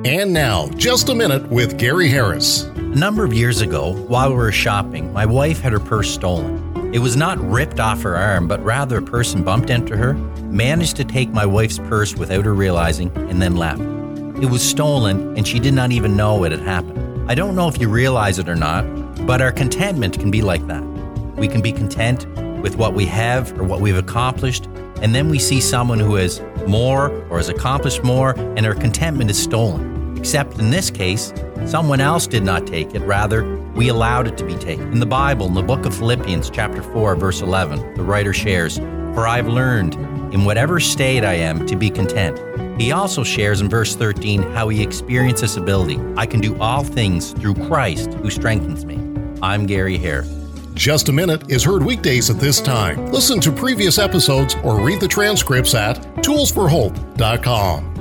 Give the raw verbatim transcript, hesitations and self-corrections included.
And now, Just a Minute with Gary Harris. A number of years ago, while we were shopping, my wife had her purse stolen. It was not ripped off her arm, but rather a person bumped into her, managed to take my wife's purse without her realizing, and then left. It was stolen, and she did not even know it had happened. I don't know if you realize it or not, but our contentment can be like that. We can be content with what we have or what we've accomplished, and then we see someone who has more or has accomplished more, and our contentment is stolen. Except in this case, someone else did not take it. Rather, we allowed it to be taken. In the Bible, in the book of Philippians, chapter four, verse eleven, the writer shares, "For I've learned, in whatever state I am, to be content." He also shares in verse thirteen how he experienced this ability. "I can do all things through Christ who strengthens me." I'm Gary Harris. Just a Minute is heard weekdays at this time. Listen to previous episodes or read the transcripts at tools for hope dot com.